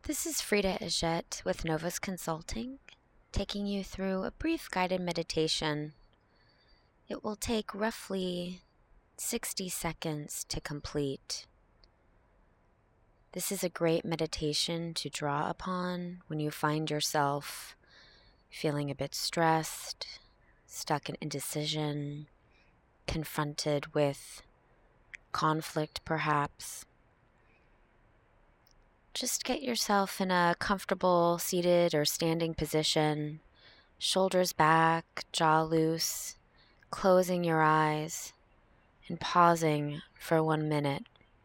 This is Frida Ajette with Novus Consulting, taking you through a brief guided meditation. It will take roughly 60 seconds to complete. This is a great meditation to draw upon when you find yourself feeling a bit stressed, stuck in indecision, confronted with conflict perhaps. Just get yourself in a comfortable seated or standing position, shoulders back, jaw loose, closing your eyes and pausing for 1 minute.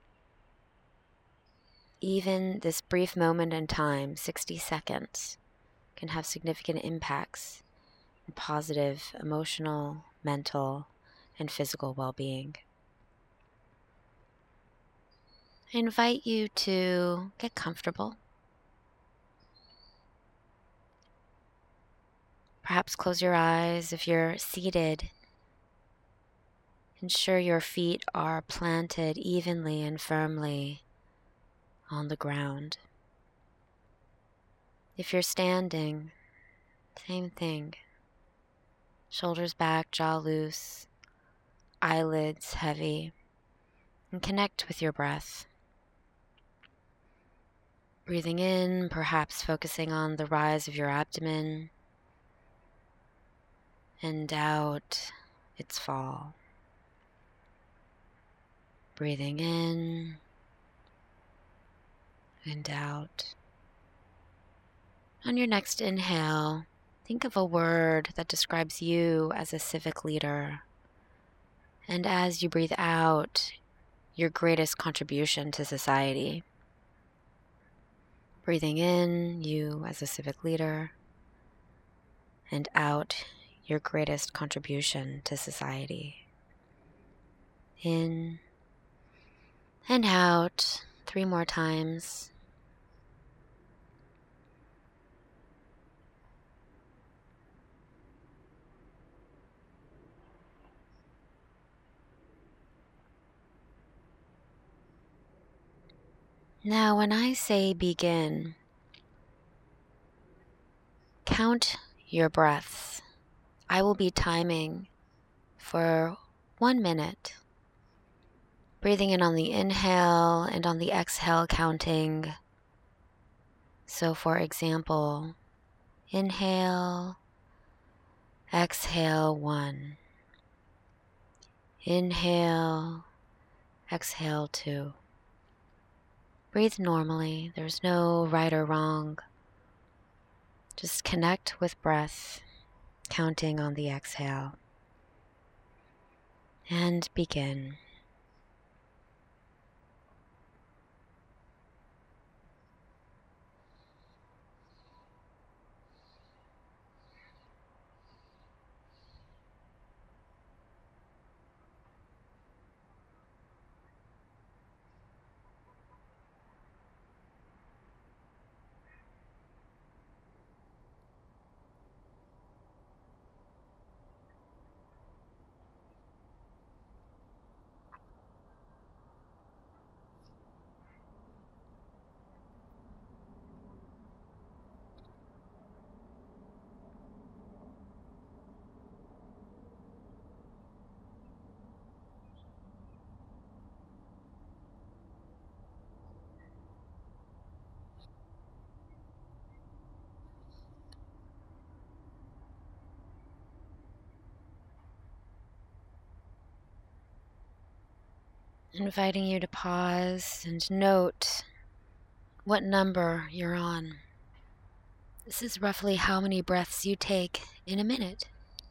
Even this brief moment in time, 60 seconds, can have significant impacts in positive emotional, mental, and physical well-being. I invite you to get comfortable. Perhaps close your eyes. If you're seated, ensure your feet are planted evenly and firmly on the ground. If you're standing, same thing. Shoulders back, jaw loose, eyelids heavy, and connect with your breath. Breathing in, perhaps focusing on the rise of your abdomen, and out, its fall. Breathing in and out. On your next inhale, think of a word that describes you as a civic leader. And as you breathe out, your greatest contribution to society. Breathing in, you as a civic leader, and out, your greatest contribution to society. In and out, 3 more times. Now, when I say begin, count your breaths. I will be timing for 1 minute. Breathing in on the inhale and on the exhale, counting. So, for example, inhale, exhale 1. Inhale, exhale 2. Breathe normally. There's no right or wrong. Just connect with breath, counting on the exhale. And begin. Inviting you to pause and note what number you're on. This is roughly how many breaths you take in a minute.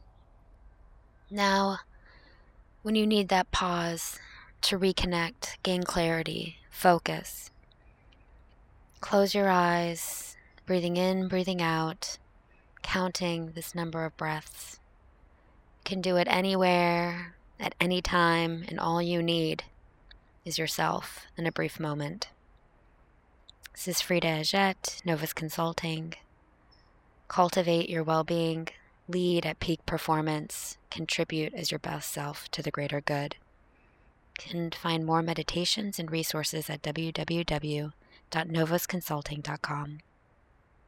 Now, when you need that pause to reconnect, gain clarity, focus, close your eyes, breathing in, breathing out, counting this number of breaths. You can do it anywhere, at any time, and all you need is yourself in a brief moment. This is Frida Ajette, Novus Consulting. Cultivate your well-being, lead at peak performance, contribute as your best self to the greater good. You can find more meditations and resources at www.novusconsulting.com. www.novusconsulting.com.